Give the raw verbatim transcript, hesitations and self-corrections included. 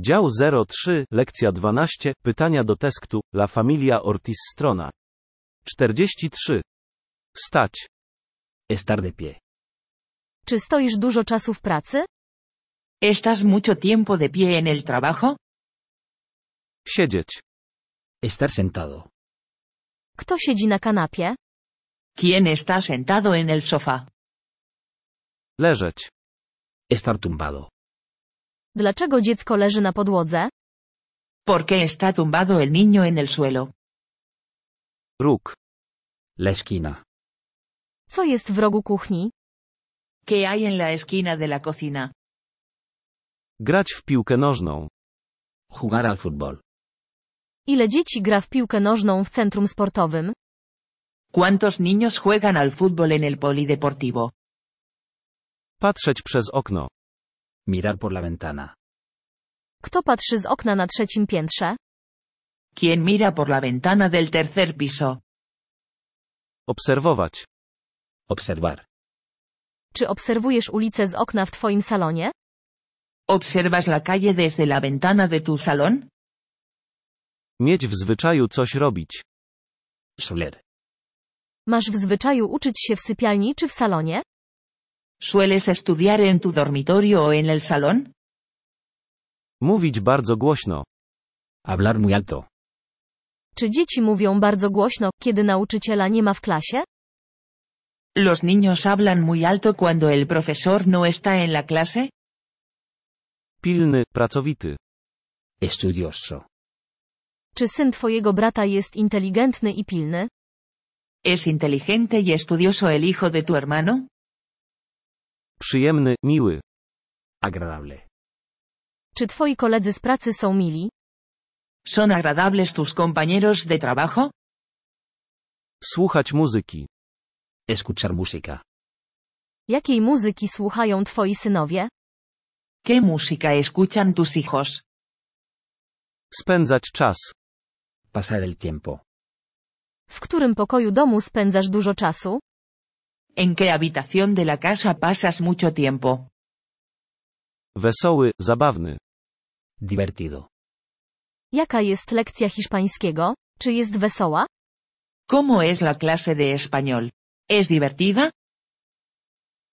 Dział zero trzy, lekcja dwanaście, pytania do tekstu, La Familia Ortiz strona czterdzieści trzy. Wstać. Estar de pie. Czy stoisz dużo czasu w pracy? ¿Estás mucho tiempo de pie en el trabajo? Siedzieć. Estar sentado. Kto siedzi na kanapie? ¿Quién está sentado en el sofá? Leżeć. Estar tumbado. Dlaczego dziecko leży na podłodze? ¿Por qué está tumbado el niño en el suelo? Róg. La esquina. Co jest w rogu kuchni? ¿Qué hay en la esquina de la cocina? Grać w piłkę nożną. Jugar al fútbol. Ile dzieci gra w piłkę nożną w centrum sportowym? ¿Cuántos niños juegan al fútbol en el polideportivo? Patrzeć przez okno. Mirar por la ventana. Kto patrzy z okna na trzecim piętrze? ¿Quién mira por la ventana del tercer piso? Obserwować. Observar. Czy obserwujesz ulicę z okna w twoim salonie? ¿Observas la calle desde la ventana de tu salón? Mieć w zwyczaju coś robić. Soler. Masz w zwyczaju uczyć się w sypialni czy w salonie? ¿Sueles estudiar en tu dormitorio o en el salón? Mówić bardzo głośno. Hablar muy alto. Czy dzieci mówią bardzo głośno, kiedy nauczyciela nie ma w klasie? ¿Los niños hablan muy alto cuando el profesor no está en la clase? Pilny, pracowity. Estudioso. Czy syn twojego brata jest inteligentny i pilny? ¿Es inteligente y estudioso el hijo de tu hermano? Przyjemny, miły. Agradable. Czy twoi koledzy z pracy są mili? ¿Son agradables tus compañeros de trabajo? Słuchać muzyki. Escuchar música. Jakiej muzyki słuchają twoi synowie? ¿Qué música escuchan tus hijos? Spędzać czas. Pasar el tiempo. W którym pokoju domu spędzasz dużo czasu? ¿En qué habitación de la casa pasas mucho tiempo? Wesoły, zabawny. Divertido. Jaka jest lekcja hiszpańskiego? Czy jest wesoła? ¿Cómo es la clase de español? ¿Es divertida?